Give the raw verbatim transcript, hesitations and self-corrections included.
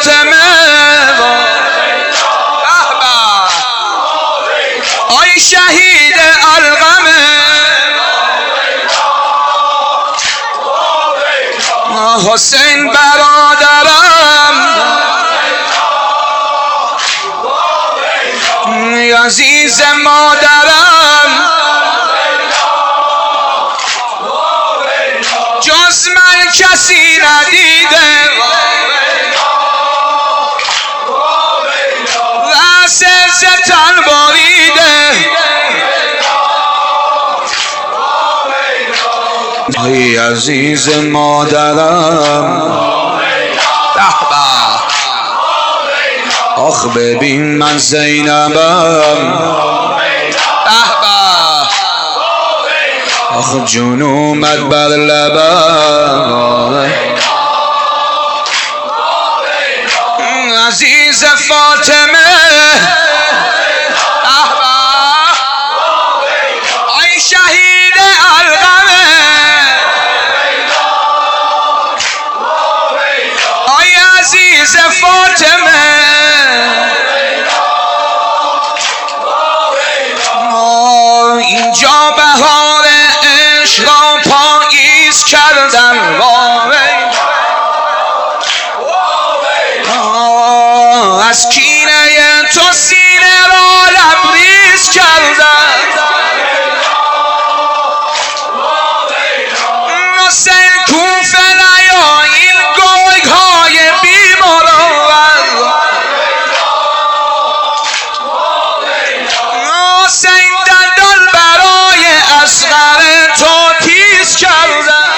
فاطمه آی شهید علقمه حسین برادرم عزیز مادرم جز من کسی ندیده رأس زتن باریده ای عزیز مادرم آخ ببین من زینبم آخ جون اومد بر لبم عزیز فاطمه آی شهید علقمه آی عزیز فاطمه اینجا بهار عشق را پاییز کردن از کینه تو سینه را لبریز کردن حسین کوفه نیا این گرگ های بیمار حسین دندان برای اصغر تو تیز کردن